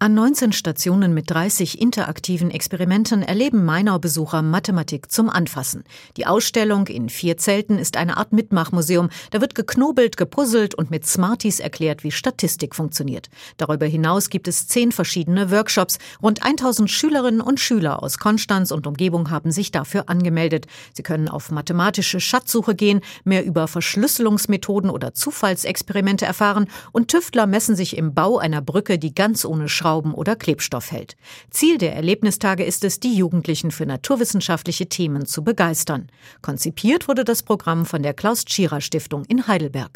An 19 Stationen mit 30 interaktiven Experimenten erleben Mainau-Besucher Mathematik zum Anfassen. Die Ausstellung in 4 Zelten ist eine Art Mitmachmuseum. Da wird geknobelt, gepuzzelt und mit Smarties erklärt, wie Statistik funktioniert. Darüber hinaus gibt es 10 verschiedene Workshops. Rund 1000 Schülerinnen und Schüler aus Konstanz und Umgebung haben sich dafür angemeldet. Sie können auf mathematische Schatzsuche gehen, mehr über Verschlüsselungsmethoden oder Zufallsexperimente erfahren und Tüftler messen sich im Bau einer Brücke, die ganz ohne Schrauben oder Klebstoff hält. Ziel der Erlebnistage ist es, die Jugendlichen für naturwissenschaftliche Themen zu begeistern. Konzipiert wurde das Programm von der Klaus-Tschira-Stiftung in Heidelberg.